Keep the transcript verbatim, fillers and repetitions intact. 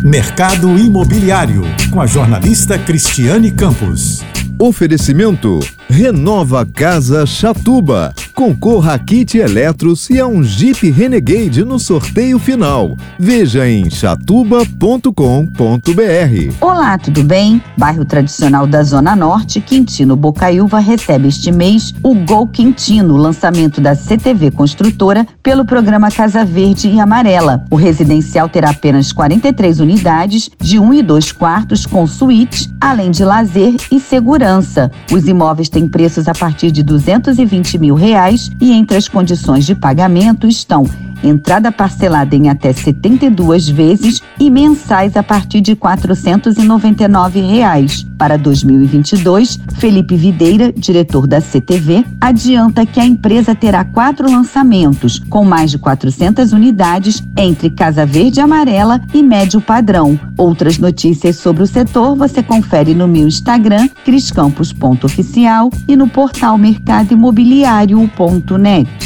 Mercado Imobiliário, com a jornalista Cristiane Campos. Oferecimento: Renova Casa Chatuba. Concorra a kit Eletros e a um Jeep Renegade no sorteio final. Veja em chatuba ponto com ponto br. Olá, tudo bem? Bairro tradicional da Zona Norte, Quintino Bocaiúva, recebe este mês o Gol Quintino, lançamento da C T V Construtora pelo programa Casa Verde e Amarela. O residencial terá apenas quarenta e três unidades de um e dois quartos com suíte, além de lazer e segurança. Os imóveis têm preços a partir de duzentos e vinte mil reais e entre as condições de pagamento estão entrada parcelada em até setenta e duas vezes e mensais a partir de quatrocentos e noventa e nove reais. Para dois mil e vinte e dois, Felipe Videira, diretor da C T V, adianta que a empresa terá quatro lançamentos, com mais de quatrocentas unidades entre Casa Verde e Amarela e Médio Padrão. Outras notícias sobre o setor você confere no meu Instagram, criscampos ponto oficial, e no portal mercado imobiliário ponto net.